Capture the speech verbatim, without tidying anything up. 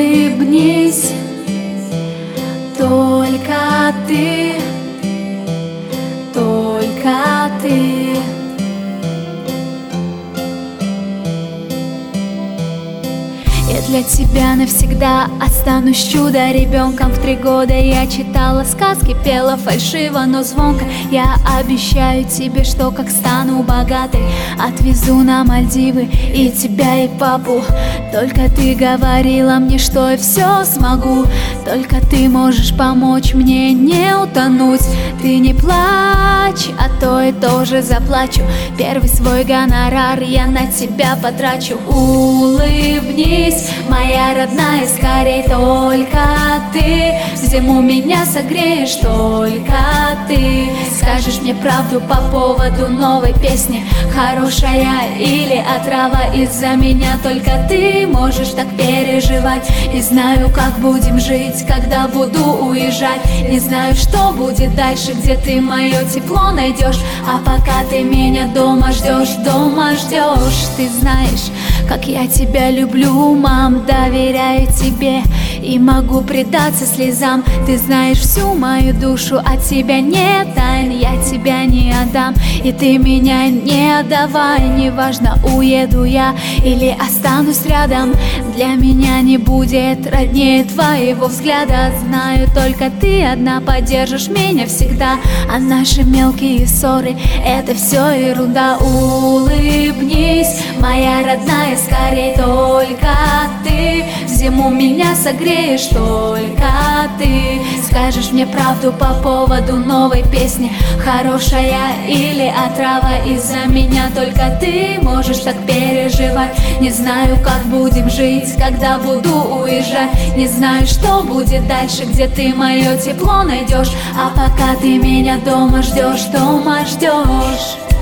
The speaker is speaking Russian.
улыбнись, только ты, только ты. Я для тебя навсегда останусь чудо-ребенком. В три года я читала сказки, пела фальшиво, но звонко. Я обещаю тебе, что как стану богатой, отвезу на Мальдивы и тебя, и папу. Только ты говорила мне, что я все смогу. Только ты можешь помочь мне не утонуть. Ты не плачь, а то я тоже заплачу. Первый свой гонорар я на тебя потрачу. Улыбнись, моя родная, скорей, только ты. В зиму меня согреешь, только ты. Скажешь мне правду по поводу новой песни, хорошая или отрава из-за меня. Только ты можешь так переживать. Не знаю, как будем жить, когда буду уезжать. Не знаю, что будет дальше, где ты мое тепло найдешь. А пока ты меня дома ждешь, дома ждешь. Ты знаешь, как я тебя люблю, мам, доверяю тебе и могу предаться слезам. Ты знаешь всю мою душу, от тебя нет тайн, я тебя не отдам, и ты меня не отдавай. Неважно, уеду я или останусь рядом, для меня не будет роднее твоего взгляда. Знаю, только ты одна поддержишь меня всегда, а наши мелкие ссоры — это все ерунда. Улыбнись, моя родная, скорей, только ты. В зиму меня согреешь, только ты. Скажешь мне правду по поводу новой песни, хорошая или отрава из-за меня. Только ты можешь так переживать. Не знаю, как будем жить, когда буду уезжать. Не знаю, что будет дальше, где ты мое тепло найдешь. А пока ты меня дома ждешь, дома ждешь.